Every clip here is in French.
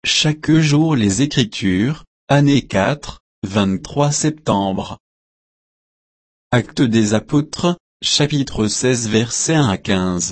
chaque jour les Écritures, année 4, 23 septembre. Actes des Apôtres, chapitre 16 versets 1 à 15.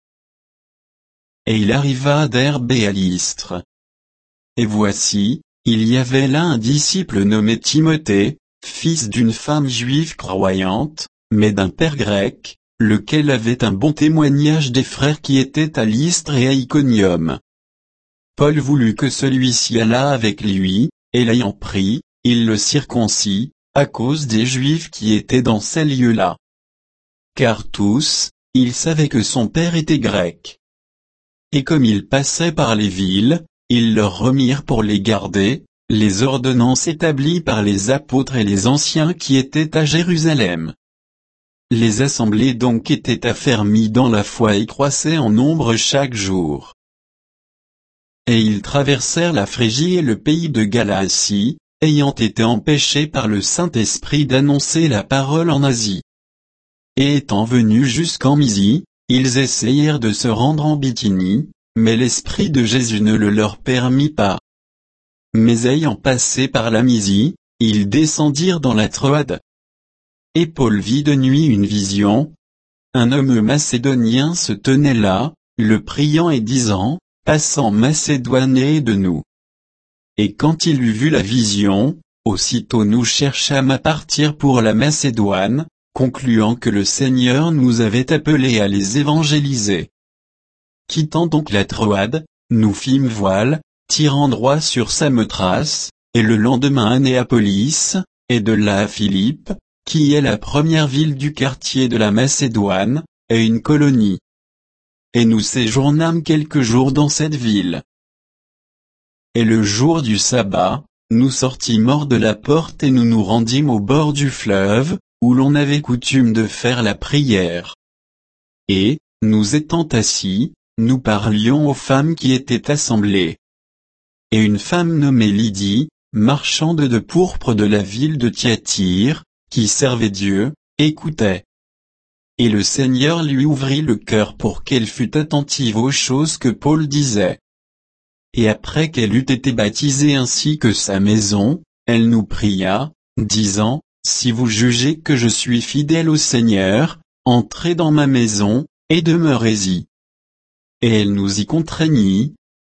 Et il arriva à Derbe et à Lystre. Et voici, il y avait là un disciple nommé Timothée, fils d'une femme juive croyante, mais d'un père grec, lequel avait un bon témoignage des frères qui étaient à Lystre et à Iconium. Paul voulut que celui-ci allât avec lui, et l'ayant pris, il le circoncit, à cause des Juifs qui étaient dans ces lieux-là. Car tous, ils savaient que son père était grec. Et comme ils passaient par les villes, ils leur remirent pour les garder, les ordonnances établies par les apôtres et les anciens qui étaient à Jérusalem. Les assemblées donc étaient affermies dans la foi et croissaient en nombre chaque jour. Et ils traversèrent la Phrygie et le pays de Galatie, ayant été empêchés par le Saint-Esprit d'annoncer la parole en Asie. Et étant venus jusqu'en Mysie, ils essayèrent de se rendre en Bithynie, mais l'Esprit de Jésus ne le leur permit pas. Mais ayant passé par la Mysie, ils descendirent dans la Troade. Et Paul vit de nuit une vision. Un homme macédonien se tenait là, le priant et disant, « Passe en Macédoine et aide nous. » Et quand il eut vu la vision, aussitôt nous cherchâmes à partir pour la Macédoine, concluant que le Seigneur nous avait appelés à les évangéliser. Quittant donc la Troade, nous fîmes voile, tirant droit sur Samothrace, et le lendemain à Néapolis, et de là à Philippe, qui est la première ville du quartier de la Macédoine, et une colonie. Et nous séjournâmes quelques jours dans cette ville. Et le jour du sabbat, nous sortîmes hors de la porte et nous nous rendîmes au bord du fleuve, où l'on avait coutume de faire la prière. Et, nous étant assis, nous parlions aux femmes qui étaient assemblées. Et une femme nommée Lydie, marchande de pourpre de la ville de Thyatire, qui servait Dieu, écoutait. Et le Seigneur lui ouvrit le cœur pour qu'elle fût attentive aux choses que Paul disait. Et après qu'elle eût été baptisée ainsi que sa maison, elle nous pria, disant, « Si vous jugez que je suis fidèle au Seigneur, entrez dans ma maison, et demeurez-y. » Et elle nous y contraignit.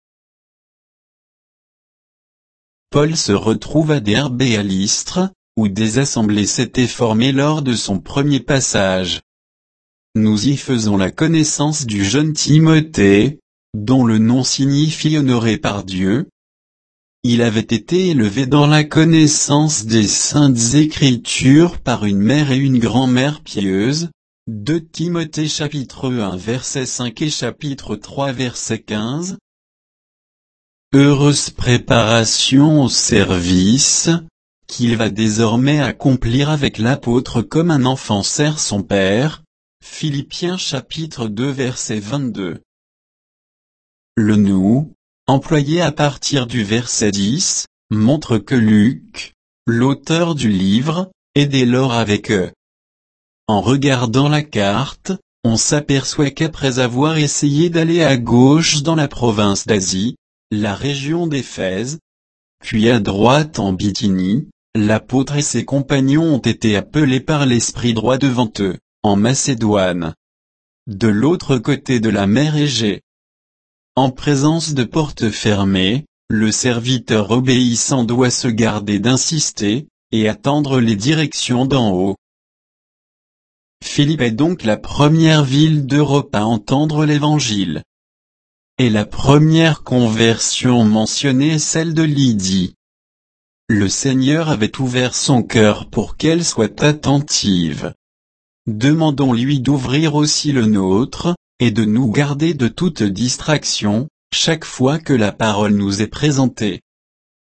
Paul se retrouve à Derbe et à Lystre, où des assemblées s'étaient formées lors de son premier passage. Nous y faisons la connaissance du jeune Timothée, dont le nom signifie honoré par Dieu. Il avait été élevé dans la connaissance des saintes Écritures par une mère et une grand-mère pieuses. 2 Timothée chapitre 1 verset 5 et chapitre 3 verset 15. Heureuse préparation au service, qu'il va désormais accomplir avec l'apôtre comme un enfant sert son père. Philippiens chapitre 2 verset 22. Le nous, employé à partir du verset 10, montre que Luc, l'auteur du livre, est dès lors avec eux. En regardant la carte, on s'aperçoit qu'après avoir essayé d'aller à gauche dans la province d'Asie, la région d'Éphèse, puis à droite en Bithynie, l'apôtre et ses compagnons ont été appelés par l'Esprit droit devant eux, en Macédoine, de l'autre côté de la mer Égée. En présence de portes fermées, le serviteur obéissant doit se garder d'insister, et attendre les directions d'en haut. Philippe est donc la première ville d'Europe à entendre l'Évangile. Et la première conversion mentionnée est celle de Lydie. Le Seigneur avait ouvert son cœur pour qu'elle soit attentive. Demandons-lui d'ouvrir aussi le nôtre, et de nous garder de toute distraction, chaque fois que la parole nous est présentée.